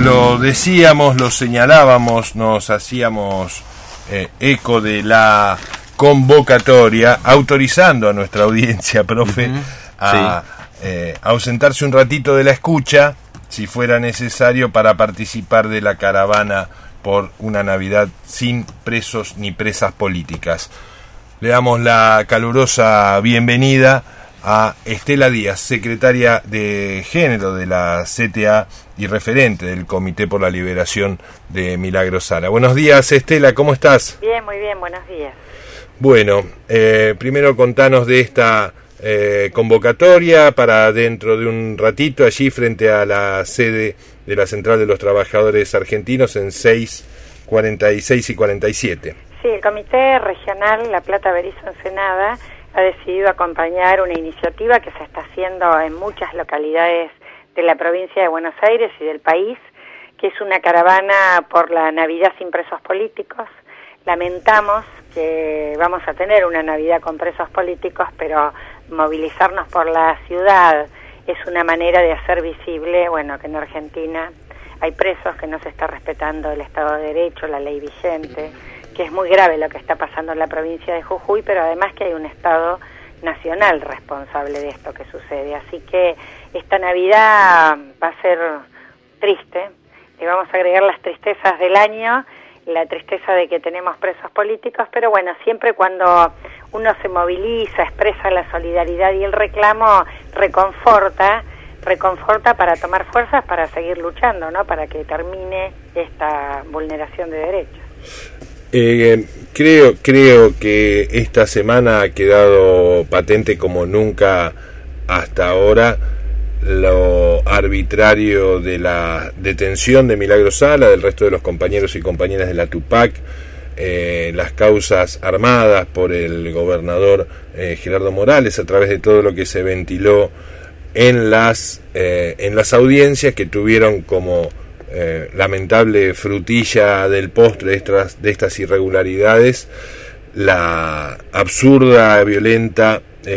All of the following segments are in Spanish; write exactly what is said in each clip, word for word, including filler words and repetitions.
Lo decíamos, lo señalábamos, nos hacíamos eh, eco de la convocatoria, autorizando a nuestra audiencia, profe, uh-huh. a sí. eh, ausentarse un ratito de la escucha, si fuera necesario, para participar de la caravana por una Navidad sin presos ni presas políticas. Le damos la calurosa bienvenida a Estela Díaz, secretaria de Género de la C T A y referente del Comité por la Liberación de Milagro Sala. Buenos días, Estela, ¿cómo estás? Bien, muy bien, buenos días. Bueno, eh, primero contanos de esta eh, convocatoria para dentro de un ratito, allí frente a la sede de la Central de los Trabajadores Argentinos en seis, cuarenta y seis y cuarenta y siete. Sí, el Comité Regional La Plata Berizo Ensenada ha decidido acompañar una iniciativa que se está haciendo en muchas localidades de la provincia de Buenos Aires y del país, que es una caravana por la Navidad sin presos políticos. Lamentamos que vamos a tener una Navidad con presos políticos, pero movilizarnos por la ciudad es una manera de hacer visible, bueno, que en Argentina hay presos, que no se está respetando el Estado de Derecho, la ley vigente, que es muy grave lo que está pasando en la provincia de Jujuy, pero además que hay un Estado nacional responsable de esto que sucede. Así que esta Navidad va a ser triste, le vamos a agregar las tristezas del año, la tristeza de que tenemos presos políticos, pero bueno, siempre cuando uno se moviliza, expresa la solidaridad y el reclamo, reconforta, reconforta para tomar fuerzas para seguir luchando, ¿no? Para que termine esta vulneración de derechos. Eh, creo creo que esta semana ha quedado patente como nunca hasta ahora lo arbitrario de la detención de Milagro Sala, del resto de los compañeros y compañeras de la Tupac, eh, las causas armadas por el gobernador eh, Gerardo Morales a través de todo lo que se ventiló en las eh, en las audiencias que tuvieron como Eh, lamentable frutilla del postre de estas, de estas irregularidades, la absurda, violenta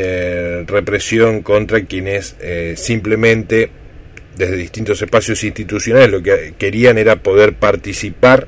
eh, represión contra quienes eh, simplemente desde distintos espacios institucionales lo que querían era poder participar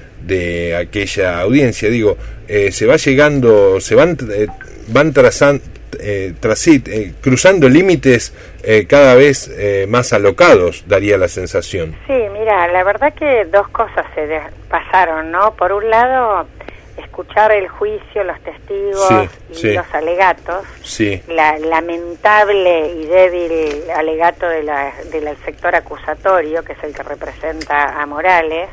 de aquella audiencia. Digo, eh, se va llegando, se van eh, van trazando Eh, trasit, eh, cruzando límites eh, cada vez eh, más alocados, daría la sensación. Sí, mira, la verdad que dos cosas se de- pasaron, ¿no? Por un lado, escuchar el juicio, los testigos sí, y sí. los alegatos, sí. la lamentable y débil alegato de la, del sector acusatorio, que es el que representa a Morales,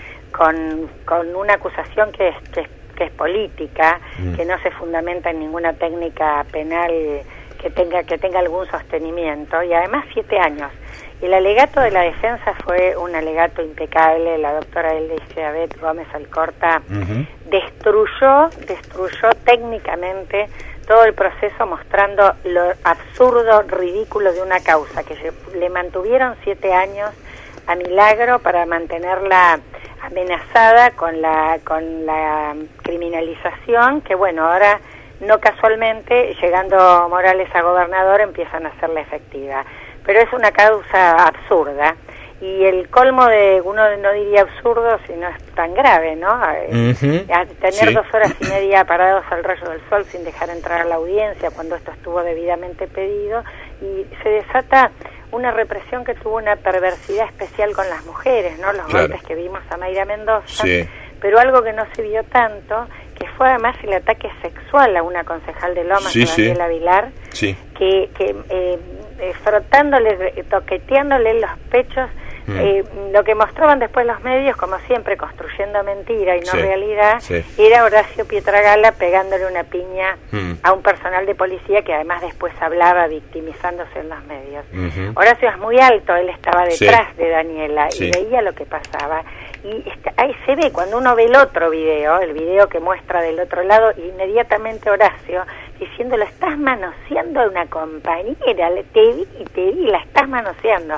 con, con una acusación que es, que es que es política, mm. que no se fundamenta en ninguna técnica penal que tenga que tenga algún sostenimiento, y además siete años. El alegato de la defensa fue un alegato impecable. La doctora Elizabeth Gómez Alcorta uh-huh. destruyó, destruyó técnicamente todo el proceso, mostrando lo absurdo, ridículo de una causa, que le mantuvieron siete años a Milagro para mantenerla amenazada con la con la criminalización, que bueno, ahora no casualmente, llegando Morales a gobernador, empiezan a hacerla efectiva. Pero es una causa absurda, y el colmo de, uno no diría absurdo, sino es tan grave, ¿no? Uh-huh. A tener sí. dos horas y media parados al rayo del sol sin dejar entrar a la audiencia, cuando esto estuvo debidamente pedido, y se desata una represión que tuvo una perversidad especial con las mujeres, ¿no? Los claro. golpes que vimos a Mayra Mendoza, sí. pero algo que no se vio tanto, que fue además el ataque sexual a una concejal de Lomas, sí, Daniela sí. Vilar, sí. que, que eh, eh, frotándole, toqueteándole los pechos, mm. eh, lo que mostraban después los medios, como siempre, construyendo mentira y no sí. realidad, sí. era Horacio Pietragala pegándole una piña mm. a un personal de policía que además después hablaba victimizándose en los medios. Uh-huh. Horacio es muy alto, él estaba detrás sí. de Daniela sí. y veía lo que pasaba. Y está, ahí se ve, cuando uno ve el otro video, el video que muestra del otro lado, inmediatamente Horacio diciéndole: estás manoseando a una compañera, te vi, te vi, la estás manoseando.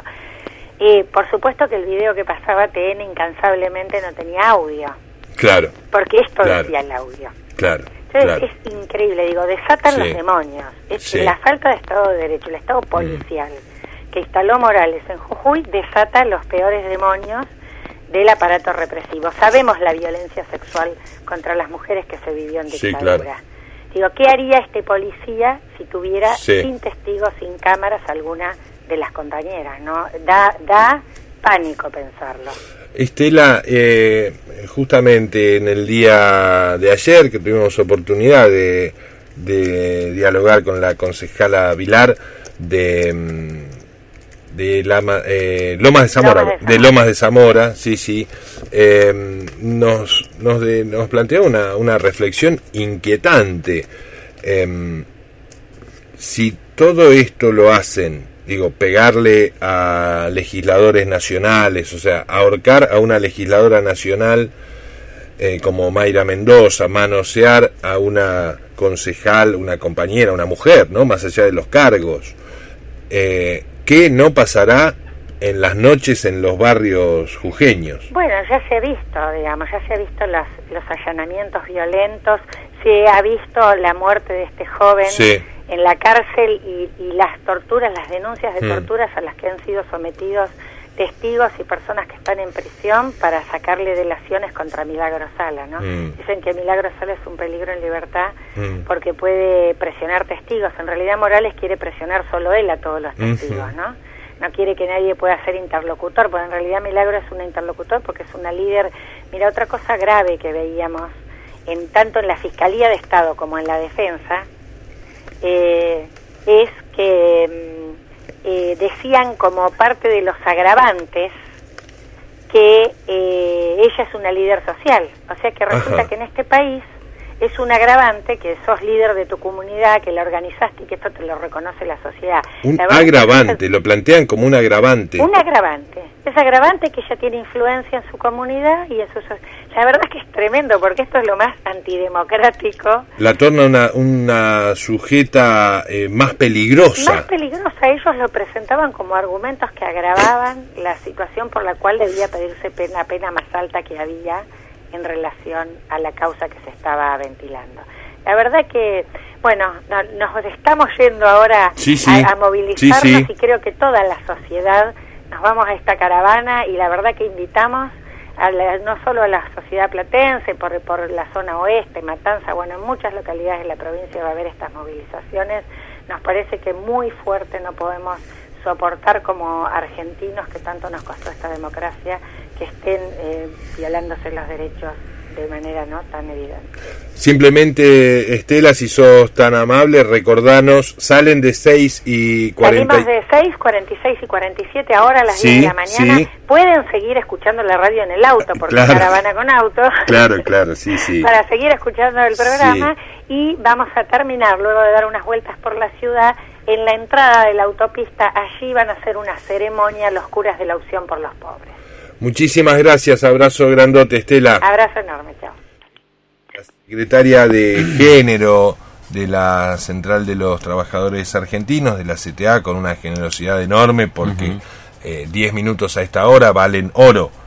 Eh, por supuesto que el video que pasaba T N incansablemente no tenía audio. Claro. Porque esto claro. decía el audio. Claro. Entonces claro. es increíble, digo, desatan sí. los demonios. Es sí. la falta de Estado de Derecho, el Estado policial. Mm. que instaló Morales en Jujuy desata los peores demonios del aparato represivo. Sabemos la violencia sexual contra las mujeres que se vivió en dictadura. Sí, claro. Digo, ¿qué haría este policía si tuviera sí. sin testigos, sin cámaras, alguna de las compañeras? ¿No? Da, da pánico pensarlo. Estela, eh, justamente en el día de ayer que tuvimos oportunidad de, de dialogar con la concejala Vilar de, de Lama, eh, Lomas de Zamora, Lomas de Zamora, de Lomas de Zamora, sí, sí, eh, nos nos, de, nos planteó una, una reflexión inquietante. Eh, si todo esto lo hacen, digo, pegarle a legisladores nacionales, o sea, ahorcar a una legisladora nacional eh, como Mayra Mendoza, manosear a una concejal, una compañera, una mujer, ¿no? Más allá de los cargos. Eh, ¿Qué no pasará en las noches en los barrios jujeños? Bueno, ya se ha visto, digamos, ya se ha visto los, los allanamientos violentos, se ha visto la muerte de este joven. Sí. En la cárcel y, y las torturas, las denuncias de mm. torturas a las que han sido sometidos testigos y personas que están en prisión para sacarle delaciones contra Milagro Sala, ¿no? Mm. Dicen que Milagro Sala es un peligro en libertad mm. porque puede presionar testigos. En realidad Morales quiere presionar solo él a todos los testigos, mm-hmm. ¿no? No quiere que nadie pueda ser interlocutor, porque en realidad Milagro es una interlocutor porque es una líder. Mira, otra cosa grave que veíamos, en tanto en la Fiscalía de Estado como en la Defensa, Eh, es que eh, decían como parte de los agravantes que eh, ella es una líder social, o sea que resulta Ajá. que en este país es un agravante que sos líder de tu comunidad, que la organizaste y que esto te lo reconoce la sociedad. Un la agravante, es, lo plantean como un agravante. Un agravante, es agravante que ella tiene influencia en su comunidad y en su sociedad. La verdad es que es tremendo, porque esto es lo más antidemocrático. La torna una, una sujeta eh, más peligrosa. Más peligrosa, ellos lo presentaban como argumentos que agravaban la situación por la cual debía pedirse pena, pena más alta que había en relación a la causa que se estaba ventilando. La verdad que, bueno, no, nos estamos yendo ahora sí, sí. A, a movilizarnos sí, sí. y creo que toda la sociedad nos vamos a esta caravana y la verdad que invitamos a la, no solo a la sociedad platense, por, por la zona oeste, Matanza, bueno, en muchas localidades de la provincia va a haber estas movilizaciones. Nos parece que muy fuerte, no podemos soportar como argentinos, que tanto nos costó esta democracia, que estén eh, violándose los derechos de manera no tan evidente. Simplemente, Estela, si sos tan amable, recordanos, salen de seis y cuarenta. Salimos de seis, cuarenta y seis y cuarenta y siete, ahora a las sí, diez de la mañana. Sí. Pueden seguir escuchando la radio en el auto, porque claro. caravana con auto. Claro, claro, sí, sí. Para seguir escuchando el programa sí. y vamos a terminar, luego de dar unas vueltas por la ciudad, en la entrada de la autopista, allí van a hacer una ceremonia los curas de la Opción por los Pobres. Muchísimas gracias, abrazo grandote, Estela. Abrazo enorme, chao. La secretaria de Género de la Central de los Trabajadores Argentinos, de la C T A, con una generosidad enorme, porque uh-huh. eh, diez minutos a esta hora valen oro.